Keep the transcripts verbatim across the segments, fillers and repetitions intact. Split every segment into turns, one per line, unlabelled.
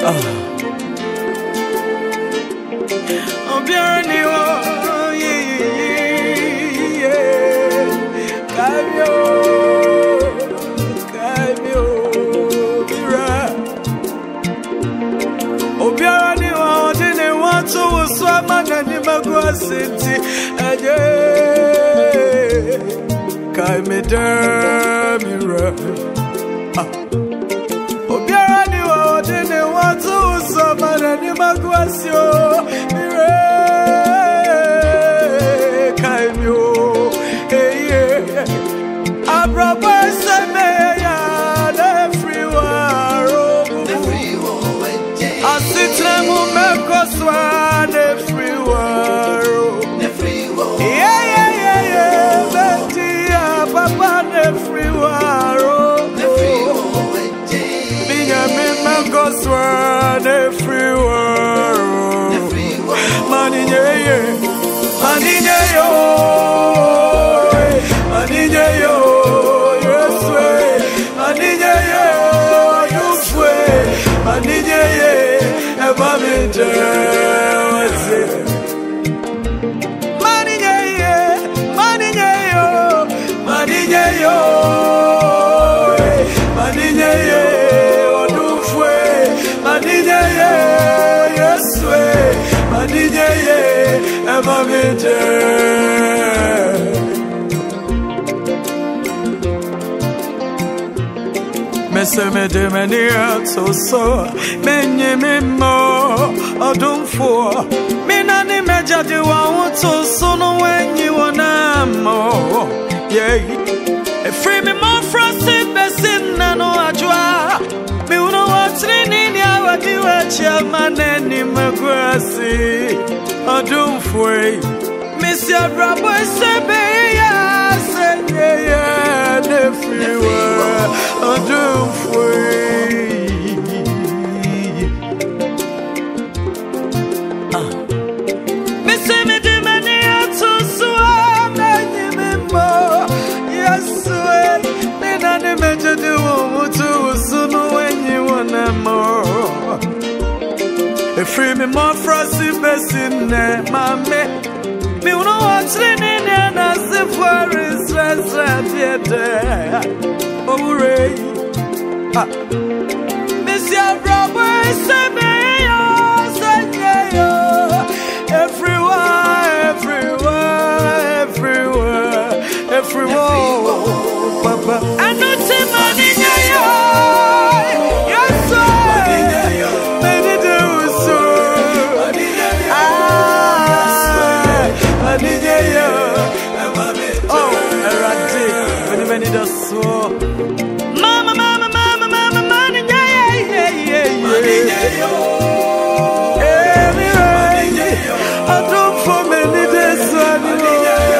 Obiani wo ye ye Kamyo Kamyo Mira Obiani wo dine watu uswama na ni magwasinti aje Kamida Mira Obiani wo dine watu uswama na ni magwasio Mira Kamyo Abraba semeya the free world the free world Asitlemu mekoswa the free world the free world yeah yeah yeah yeah Betia papa the free world the free world Binyamin mekoswa the free world the free world Mani yeah yeah Mani yeah yo Mani yeah yo Meseme de mania so so menye me mo odum for me na ni meja de wa to so no when you wanna mo yeah e free me more frosted besin na no ajwa me uno what ni ni awadi wa chama ni magrasi odum for Monsieur Brabo sebe ya senye ya the free world odum free ah Monsieur me de mania to so na ni membo yes we me na ni meje de wo to so no when you wanna more e free me more frosty besin na mame me uno watching in and as the forest as theater oh ray Monsieur Brabo sebe yo sanye yo everywhere everywhere everywhere everywhere papa I know te money yo yes sir many do so oh, eradi, when you many does so. Mama, mama, mama, mama, money, yeah, yeah, yeah, yeah, yeah. Hey, me, I don't for many days, money, yeah,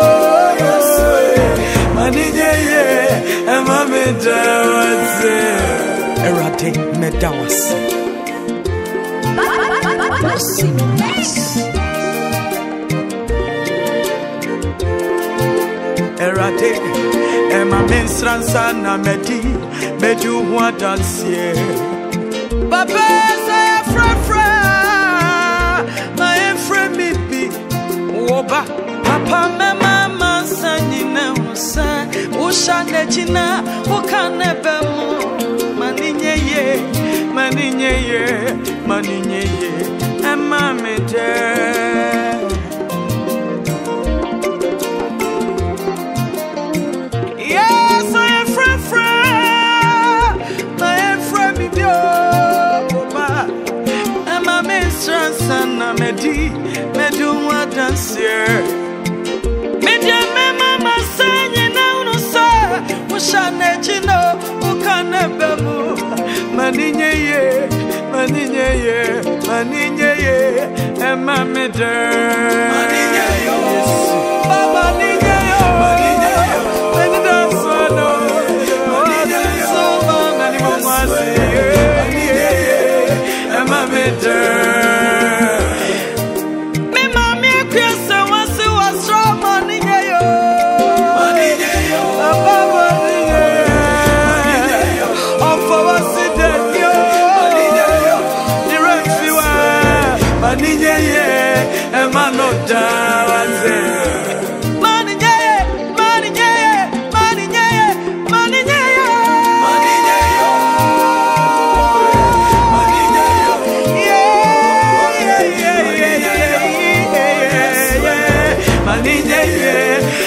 money, yeah, yeah, and mommy, was eradi, me dawas. Erate, Emma Minstransa na medi, medu wa dansie. Papa say fra fra, my friend me be. Oba, Papa me mama sanyi na usa, usha nejina, ukane bemu. Maninye ye, maninye ye, maninye ye, Emma me de. Sana medi medu wa dancer media me mama sanye na uno sa ushane chino ukane bemu maninye ye maninye ye maninye ye emma mede maninye yo baba ninye yo maninye yo when dance no maninye yo mama ni mama si maninye ye emma mede medawase. Mani nyeye, mani nyeye, mani nyeye, mani nyeye, mani nyeye, mani nyeye, yeah, yeah, yeah, yeah, yeah, mani nyeye,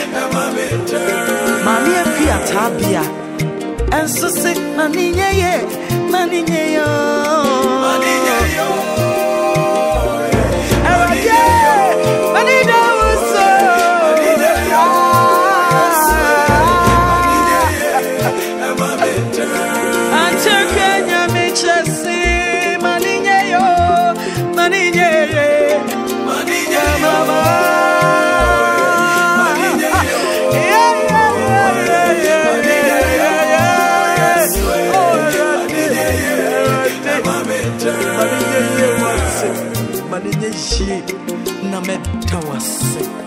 mani apia tabia, and so sick, mani nyeye, mani nyeye, mani nyeye. She na medawase.